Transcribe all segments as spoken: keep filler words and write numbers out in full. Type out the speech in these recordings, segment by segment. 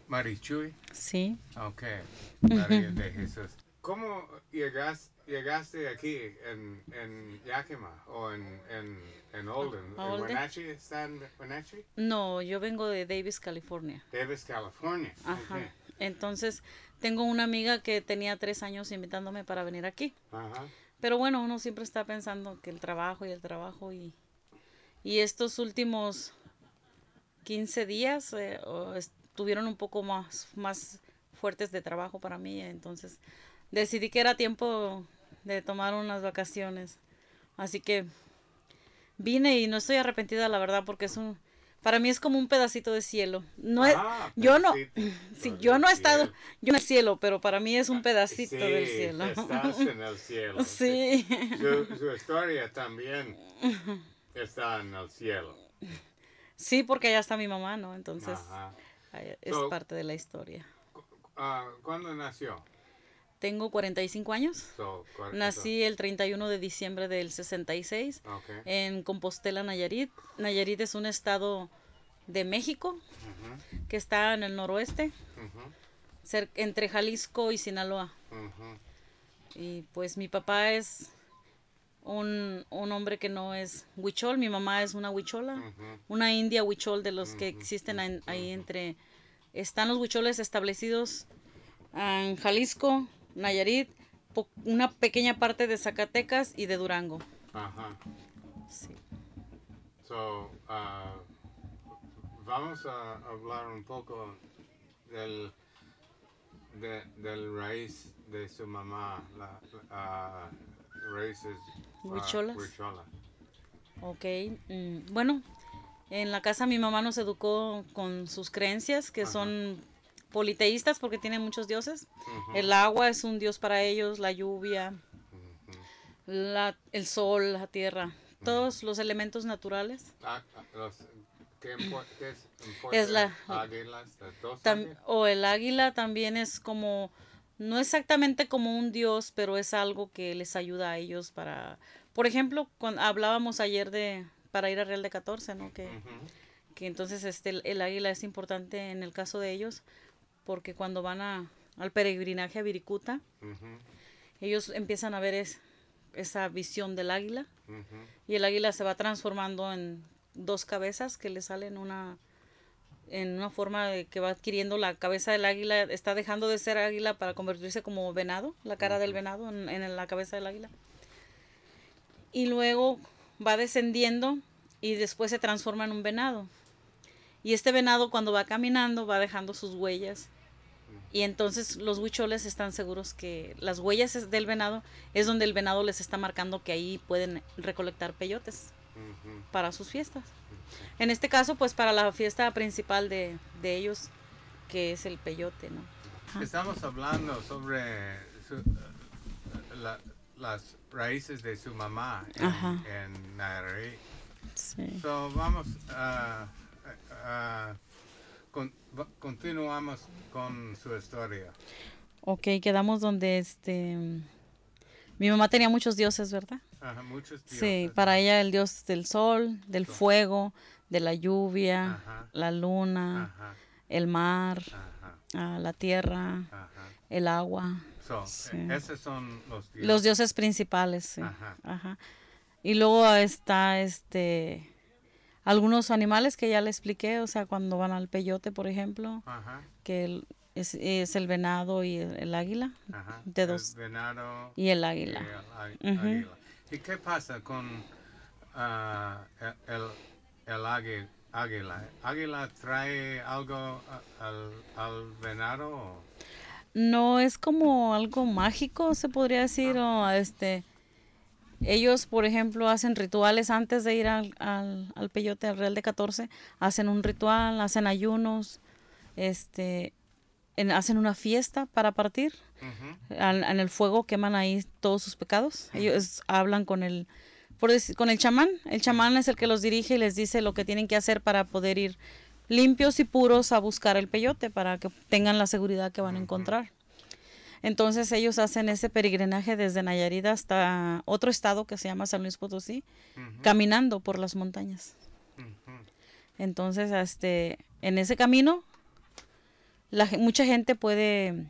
Marichuy. Sí. Ok, María de Jesús. ¿Cómo llegas, llegaste aquí en, en Yakima o en, en, en Ah, Olden? ¿a ¿En Olde? Wenatchee? ¿Está en Wenatchee? No, yo vengo de Davis, California. Davis, California. Ok. Ajá. Entonces, tengo una amiga que tenía tres años invitándome para venir aquí. Ajá. Pero bueno, uno siempre está pensando que el trabajo y el trabajo y, y estos últimos quince días eh, o estuvieron un poco más, más fuertes de trabajo para mí. Entonces, decidí que era tiempo de tomar unas vacaciones. Así que vine y no estoy arrepentida, la verdad, porque es un, para mí es como un pedacito de cielo. No es, Ah, yo no, pedacito sí, yo del no he estado, cielo. yo en el cielo, pero para mí es un Ah, pedacito del sí, cielo. estás en el cielo. Sí. Sí, Su, su historia también está en el cielo. sí, porque allá está mi mamá, ¿no? Entonces Ajá. es So, parte de la historia. uh, ¿cuándo nació? Tengo cuarenta y cinco años. So, eso. Nací el treinta y uno de diciembre del sesenta y seis Okay. en Compostela, Nayarit. Nayarit es un estado de México Uh-huh. que está en el noroeste, Uh-huh. entre Jalisco y Sinaloa. Uh-huh. Y pues mi papá es un, un hombre que no es huichol, mi mamá es una huichola, Uh-huh. una india huichol de los que Uh-huh. existen ahí, ahí Uh-huh. entre... Están los huicholes establecidos en Jalisco, Nayarit, una pequeña parte de Zacatecas y de Durango. Ajá. Sí. So, uh, vamos a hablar un poco del, de, del raíz de su mamá, la, la uh, raíces uh, Huicholas. huichola. Ok. Mm, bueno, en la casa mi mamá nos educó con sus creencias, que Ajá. son politeístas porque tienen muchos dioses. Uh-huh. El agua es un dios para ellos, la lluvia, Uh-huh. la, el sol, la tierra, Uh-huh. todos los elementos naturales. Ah, ah, los, ¿qué, impor ¿Qué es, Es importa la, águilas? ¿De dos tam, águilas? o el águila también es como, no exactamente como un dios, pero es algo que les ayuda a ellos para, por ejemplo, cuando hablábamos ayer de, para ir a Real de catorce, ¿no? Que, Uh-huh. que entonces este, el, el águila es importante en el caso de ellos, porque cuando van a, al peregrinaje a Viricuta, Uh-huh. ellos empiezan a ver es, esa visión del águila Uh-huh. y el águila se va transformando en dos cabezas que le salen una en una forma de que va adquiriendo la cabeza del águila, está dejando de ser águila para convertirse como venado, la cara del Uh-huh. venado en, en la cabeza del águila. Y luego va descendiendo y después se transforma en un venado. Y este venado cuando va caminando va dejando sus huellas. Y entonces los huicholes están seguros que las huellas del venado es donde el venado les está marcando que ahí pueden recolectar peyotes Uh-huh. para sus fiestas. Okay. En este caso, pues para la fiesta principal de, de ellos, que es el peyote, ¿no? Ajá. Estamos hablando sobre su, uh, la, las raíces de su mamá en, Ajá. en Nayarit. Sí. So, vamos a... Uh, uh, con, continuamos con su historia. Ok, quedamos donde este. Mi mamá tenía muchos dioses, ¿verdad? Ajá, muchos Sí, dioses. para Ajá. ella el dios del sol, del So, fuego, de la lluvia, ajá, la luna, ajá, el mar, ajá, ah, la tierra, ajá. el agua. So, Sí. eh, esos son los Los dioses. dioses principales, sí. Ajá. Ajá. Y luego está este algunos animales que ya le expliqué, o sea, cuando van al peyote, por ejemplo, Ajá, que el- es, es el venado y el, el águila, ajá. de El dos, venado y el y águila. el á- Ujú. águila. ¿Y qué pasa con ah, el, el, el águi- águila? ¿Águila trae algo a- al, al venado? O- No es como algo mágico, se podría decir, ah, o este, ellos, por ejemplo, hacen rituales antes de ir al, al, al peyote, al Real de catorce, hacen un ritual, hacen ayunos, este, en- hacen una fiesta para partir. ujú, Al- en el fuego queman ahí todos sus pecados. ujú, Ellos hablan con el, por decir, con el chamán. El mm, chamán es el que los dirige y les dice lo que tienen que hacer para poder ir limpios y puros a buscar el peyote, para que tengan la seguridad que van a ujú, encontrar. Entonces ellos hacen ese peregrinaje desde Nayarit hasta otro estado que se llama San Luis Potosí, ujú, caminando por las montañas. ujú, Entonces, este, en ese camino la, mucha gente puede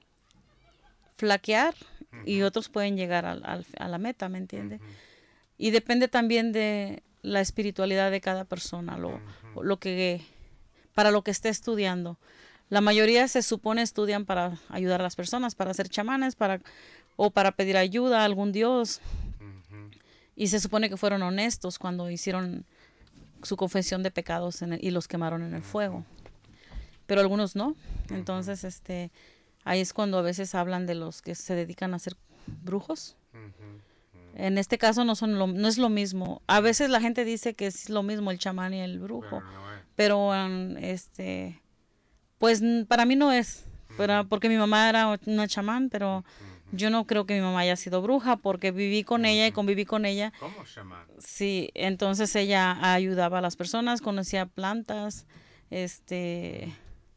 flaquear y Ujú, otros pueden llegar al, al, a la meta, ¿me entiende? ujú, Y depende también de la espiritualidad de cada persona, lo, ujú, lo que, para lo que esté estudiando. La mayoría se supone estudian para ayudar a las personas, para ser chamanes, para, o para pedir ayuda a algún dios. ujú, Y se supone que fueron honestos cuando hicieron su confesión de pecados en el, y los quemaron en el ujú, fuego. Pero algunos no. ujú, Entonces, este, ahí es cuando a veces hablan de los que se dedican a ser brujos. ujú, ujú. En este caso no son lo, no es lo mismo. A Mm, veces la gente dice que es lo mismo el chamán y el brujo, pero no es. pero um, este, pues para mí no es, Ujú, pero, porque mi mamá era una chamán, pero ujú, yo no creo que mi mamá haya sido bruja porque viví con ella y ujú. conviví con ella. ¿Cómo chamán? Sí, entonces ella ayudaba a las personas, conocía plantas, este,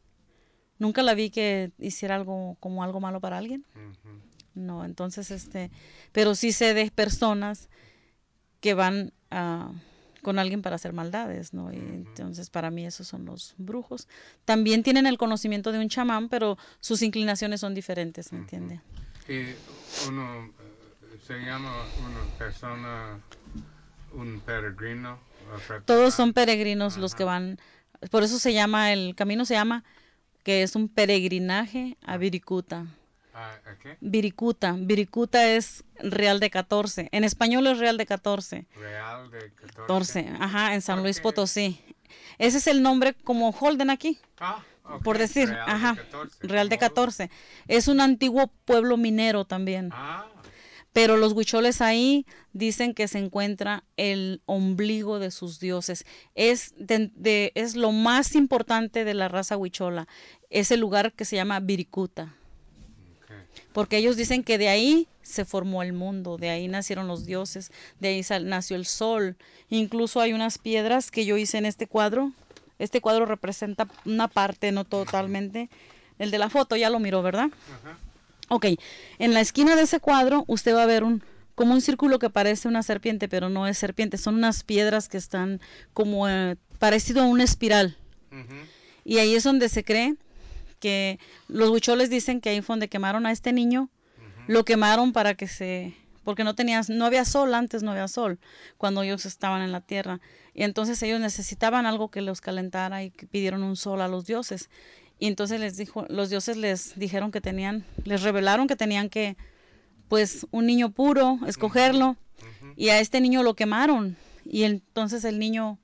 nunca la vi que hiciera algo como algo malo para alguien. Ujú, No, entonces este, pero sí sé de personas que van a, con alguien para hacer maldades, ¿no? Y ujú, entonces para mí esos son los brujos. También tienen el conocimiento de un chamán, pero sus inclinaciones son diferentes, ¿me ujú. entiende? Y uno eh, se llama una persona, un peregrino a Todos preparar. son peregrinos los que Ajá. van, por eso se llama, el camino se llama que es un peregrinaje a Ah, Viricuta. ah, ¿a qué? Viricuta, Viricuta es Real de catorce. En español es Real de catorce. Real de catorce. catorce, ajá, en San ¿Por Luis qué? Potosí. Ese es el nombre como Holden aquí, Ah, ok. por decir, Real de ajá, catorce, Real de como Holden. catorce. Es un Ujú. antiguo pueblo minero también. Ah, Pero los huicholes ahí dicen que se encuentra el ombligo de sus dioses. Es, de, de, es lo más importante de la raza huichola. Es el lugar que se llama Viricuta. ok. Porque ellos dicen que de ahí se formó el mundo, de ahí nacieron los dioses, de ahí sal, nació el sol. Incluso hay unas piedras que yo hice en este cuadro. Este cuadro representa una parte, no Ujú. totalmente. El de la foto ya lo miró, ¿verdad? Ajá. Ok, en la esquina de ese cuadro usted va a ver un como un círculo que parece una serpiente, pero no es serpiente, son unas piedras que están como eh, parecido a una espiral. Ujú, Y ahí es donde se cree que los huicholes dicen que ahí fue donde quemaron a este niño, ujú, lo quemaron para que se porque no tenía no había sol, antes no había sol cuando ellos estaban en la tierra, y entonces ellos necesitaban algo que los calentara y que pidieron un sol a los dioses. Y entonces les dijo, los dioses les dijeron que tenían, les revelaron que tenían que, pues, un niño puro, ujú, escogerlo, ujú, y a este niño lo quemaron. Y entonces el niño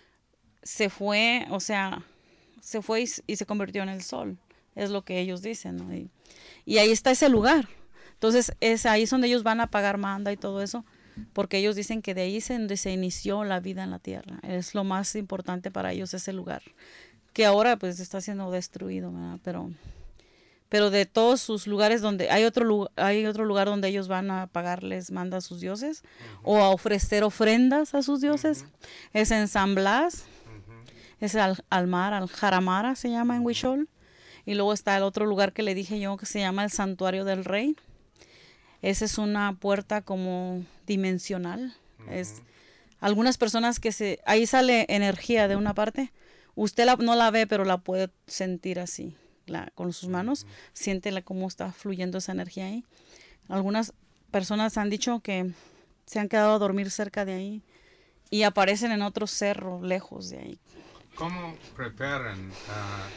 se fue, o sea, se fue y, y se convirtió en el sol. Es lo que ellos dicen, ¿no? Y, y ahí está ese lugar. Entonces, es ahí es donde ellos van a pagar manda y todo eso, porque ellos dicen que de ahí es donde se inició la vida en la tierra. Es lo más importante para ellos ese lugar, que ahora pues está siendo destruido, ¿verdad? Pero pero de todos sus lugares donde hay otro hay otro lugar donde ellos van a pagarles manda a sus dioses ujú, o a ofrecer ofrendas a sus dioses, ujú, es en San Blas, ujú, es al, al mar, al Jaramara se llama en ujú, Huichol. Y luego está el otro lugar que le dije yo que se llama el Santuario del Rey. Esa es una puerta como dimensional. Es ujú, algunas personas que se ahí sale energía de una parte. Usted la, no la ve, pero la puede sentir así, la, con sus manos. ujú. Siente la, cómo está fluyendo esa energía ahí. Algunas personas han dicho que se han quedado a dormir cerca de ahí y aparecen en otro cerro lejos de ahí. ¿Cómo preparan a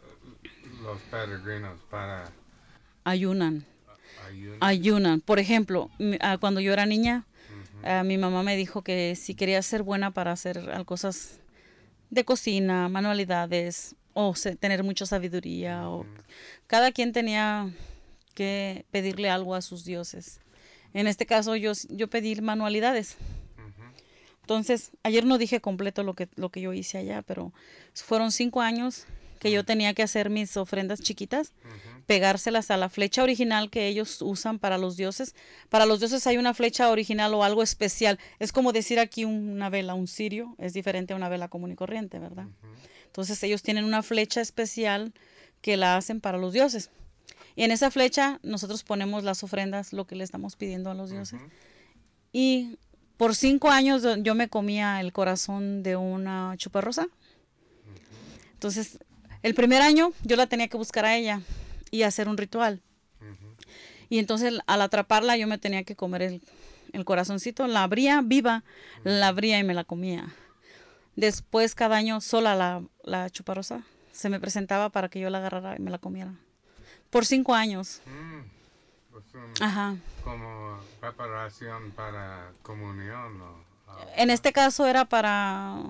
los peregrinos para Ayunan, ayunan? ayunan. Por ejemplo, ah, cuando yo era niña, Ujú, uh, mi mamá me dijo que si quería ser buena para hacer cosas de cocina, manualidades o se, tener mucha sabiduría, o ujú, cada quien tenía que pedirle algo a sus dioses. En este caso yo, yo pedí manualidades. ujú, Entonces, ayer no dije completo lo que, lo que yo hice allá, pero fueron cinco años que yo mm, tenía que hacer mis ofrendas chiquitas, ujú, pegárselas a la flecha original que ellos usan para los dioses. Para los dioses hay una flecha original o algo especial. Es como decir aquí una vela, un cirio, es diferente a una vela común y corriente, ¿verdad? ujú, Entonces ellos tienen una flecha especial que la hacen para los dioses. Y en esa flecha nosotros ponemos las ofrendas, lo que le estamos pidiendo a los dioses. ujú, Y por cinco años yo me comía el corazón de una chuparrosa. ujú. Entonces El primer año yo la tenía que buscar a ella y hacer un ritual. Ujú. Y entonces al atraparla yo me tenía que comer el, el corazoncito. La abría viva, la Ujú. abría y me la comía. Después cada año sola la, la chuparosa se me presentaba para que yo la agarrara y me la comiera. Por cinco años. Mm, pues un, Ajá. como preparación para comunión o algo, En ¿no? este caso era para...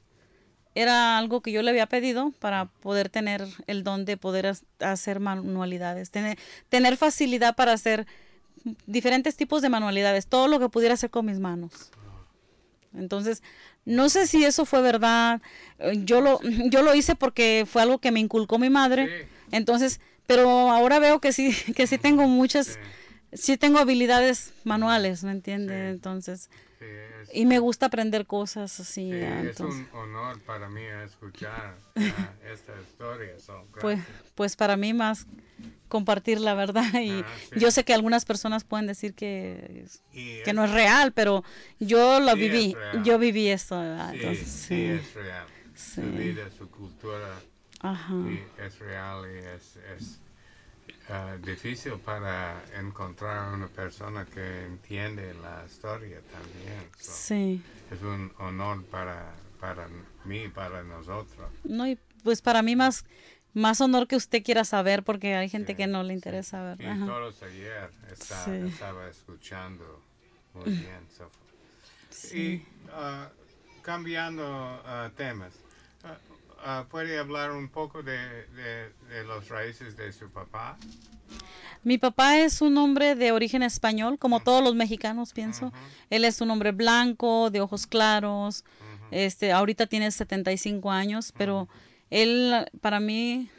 Era algo que yo le había pedido para Ah, poder tener el don de poder as- hacer manualidades. Tener, tener facilidad para hacer diferentes tipos de manualidades. Todo lo que pudiera hacer con mis manos. ah, Entonces, no sé wow. si eso fue verdad. eh, Yo Pues lo, sí, yo lo hice porque fue algo que me inculcó mi madre. sí. Entonces, pero ahora veo que sí, que sí tengo Ujú, sí. muchas, sí tengo habilidades Ujú, manuales, ¿me sí, entiende? Entonces, sí, es, y me es, gusta aprender cosas sí, así. ah, es Entonces, un honor para mí escuchar ah, esta historia, so, pues, gracias. pues para mí más compartir la verdad y Ah, sí. yo sé que algunas personas pueden decir que, Y que no es es, real, pero yo lo sí es viví, yo real. viví esto, ¿verdad? Sí, Entonces, sí sí, es real. Su sí, vida, su cultura, ajá. sí es real y es, es ah, difícil para encontrar una persona que entiende la historia también. So, Sí, es un honor para, para mí, para nosotros. no, y pues para mí más, más honor que usted quiera saber, porque hay Sí, gente que no le sí. interesa, ¿verdad? Y Ajá. todos ayer está, Sí, estaba escuchando muy bien. So, sí. y ah, cambiando ah, temas, ah, ah, ¿puede hablar un poco de, de, de los raíces de su papá? Mi papá es un hombre de origen español, como Mm, todos los mexicanos, pienso. ujú, Él es un hombre blanco, de ojos claros. ujú, Este, ahorita tiene setenta y cinco años, ujú, pero él, para mí,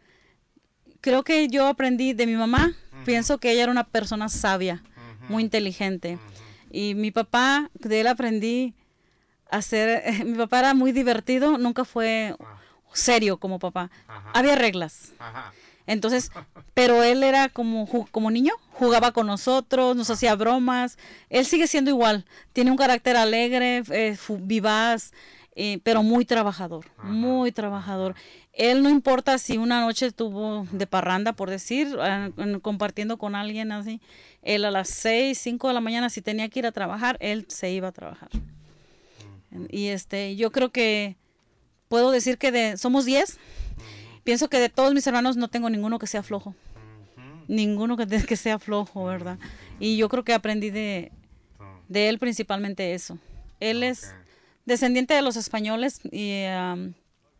creo que yo aprendí de mi mamá. ujú, Pienso que ella era una persona sabia, ujú, muy inteligente. ujú. Y mi papá, de él aprendí a ser. Mi papá era muy divertido, nunca fue Ah, serio como papá. ajá, Había reglas. ajá, Entonces, pero él era como, como niño, jugaba ajá, con nosotros, nos hacía ajá, bromas. Él sigue siendo igual. Tiene un carácter alegre, eh, vivaz, eh, pero muy trabajador, ajá, muy trabajador. ajá, Él no importa si una noche estuvo de parranda, por decir, eh, ujú, compartiendo con alguien así. Él a las seis, cinco de la mañana, si tenía que ir a trabajar, él se iba a trabajar. ujú, Y este, yo creo que puedo decir que de, somos diez. ujú, Pienso que de todos mis hermanos no tengo ninguno que sea flojo. ujú, Ninguno que, que sea flojo, ¿verdad? ujú, Y yo ujú. creo que aprendí de, So, de él principalmente eso. Él es okay, descendiente de los españoles y um,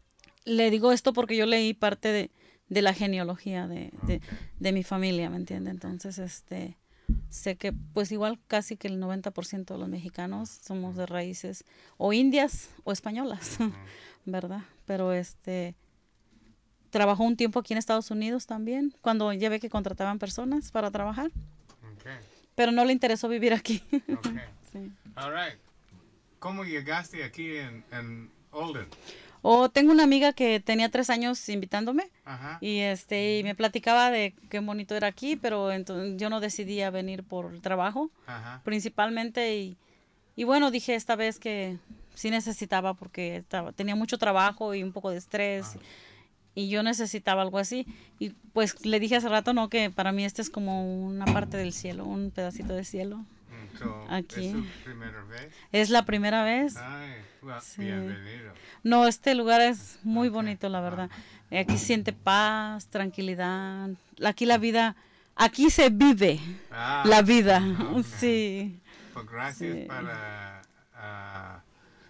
le digo esto porque yo leí parte de, de la genealogía de, de, okay, de, mi familia, ¿me entiende? okay. Entonces, este, sé que pues igual casi que el noventa por ciento de los mexicanos somos Mm, de raíces o indias o españolas, ujú, ¿verdad? Pero este, trabajó un tiempo aquí en Estados Unidos también, cuando ya ve que contrataban personas para trabajar, okay, pero no le interesó vivir aquí. okay. Sí. All right. ¿Cómo llegaste aquí en, en Olden? O tengo una amiga que tenía tres años invitándome Ajá, y este y me platicaba de qué bonito era aquí, pero entonces yo no decidí a venir por el trabajo ajá, principalmente y, y bueno, dije esta vez que sí necesitaba porque estaba, tenía mucho trabajo y un poco de estrés ah, y yo necesitaba algo así. Y pues le dije hace rato, ¿no? Que para mí este es como una parte del cielo, un pedacito de cielo mm, so, ¿es aquí. su primera vez? Es la primera vez. Ay, well, Sí. bienvenido. No, este lugar es muy Okay, bonito, la verdad. ajá, Aquí se siente paz, tranquilidad. Aquí la vida, aquí se vive la ah, vida. okay. Sí, Pues gracias sí. para ah,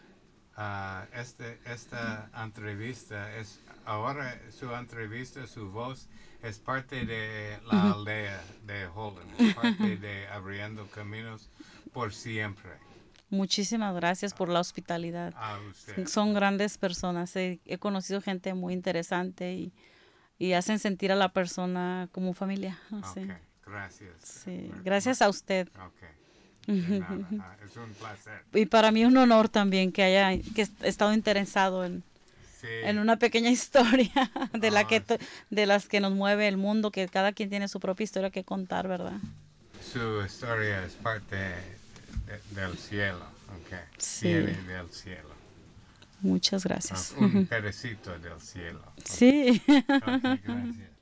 ah, este, esta entrevista. Es ahora su entrevista, su voz es parte de la aldea de Holden, es parte de Abriendo Caminos por siempre. Muchísimas gracias por A, la hospitalidad. a usted. Son grandes personas. He, he conocido gente muy interesante y, y hacen sentir a la persona como familia. Sí, Okay, gracias. sí. Ma- Gracias ma- a usted. okay, de nada. Ah, es un placer. Y para mí un honor también que haya que est- estado interesado en, en Sí, una pequeña historia de la que ah, to- de las que nos mueve el mundo, que cada quien tiene su propia historia que contar, ¿verdad? su historia es parte de- del cielo. Okay, Sí. viene del cielo. Muchas Ah, gracias. un pedacito del cielo. Ok, Sí. ok, gracias.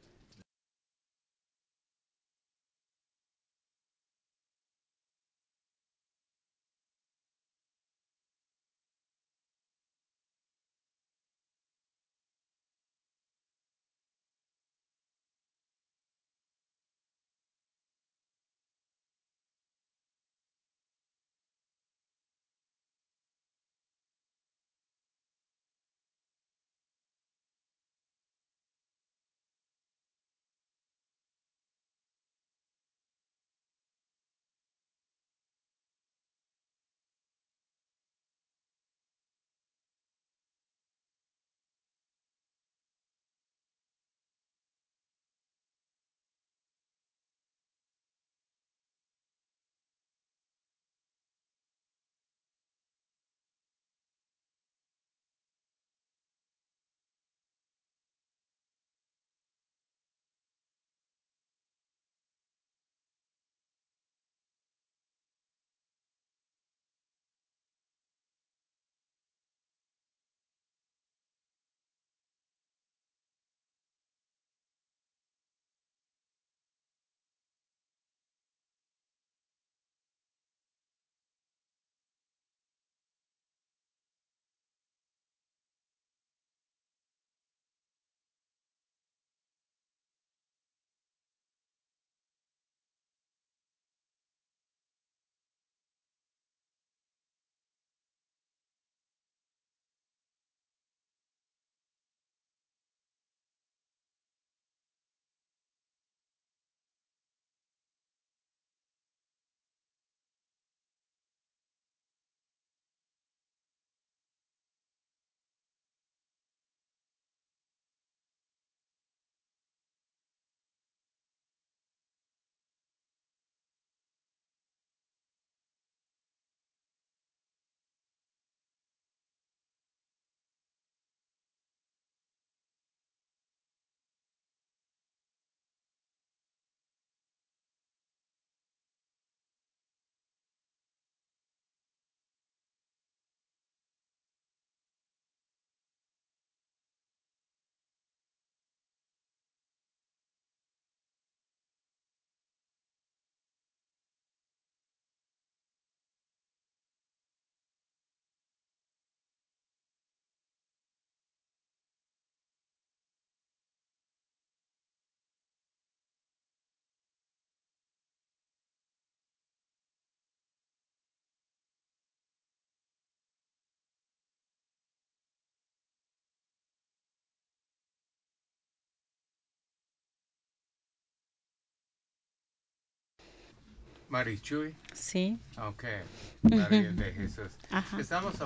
Marichuy. Sí. Ok, Ujú. María de Jesús. Ajá. Estamos